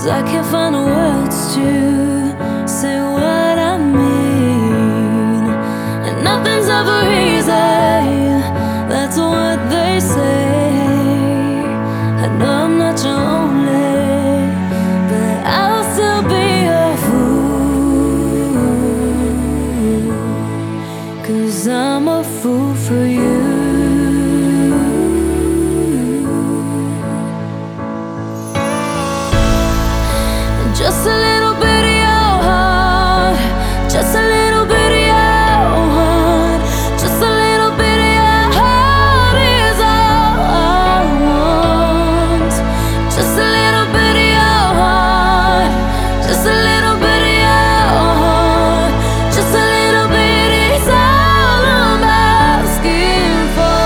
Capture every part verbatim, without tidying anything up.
I can't find the words to say what I mean. And nothing's ever easy, that's what they say. I know I'm not your only, but I'll still be a fool, 'cause I'm a fool for you. Just a little bit of your heart, just a little bit of your heart, just a little bit of your heart is all I want. Just a little bit of your heart, just a little bit of your heart, just a little bit is all I'm asking for.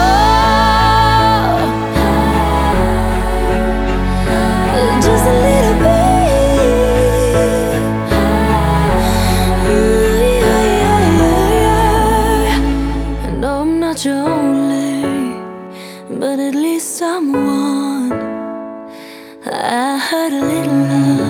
Just a little bit. Not your only, but at least I'm one. I heard a little love.